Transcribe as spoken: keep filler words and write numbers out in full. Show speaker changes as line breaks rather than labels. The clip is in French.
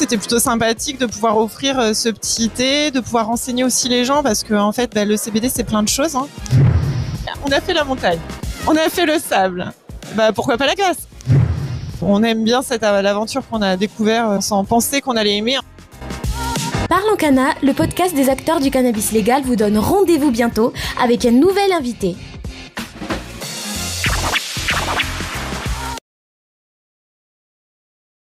c'était plutôt sympathique de pouvoir offrir euh, ce petit thé, de pouvoir renseigner aussi les gens parce que en fait, bah, le C B D c'est plein de choses. Hein. On a fait la montagne, on a fait le sable. Bah pourquoi pas la glace ? On aime bien cette l'aventure qu'on a découvert sans penser qu'on allait aimer.
Parlons Cana, le podcast des acteurs du cannabis légal vous donne rendez-vous bientôt avec un nouvel invité.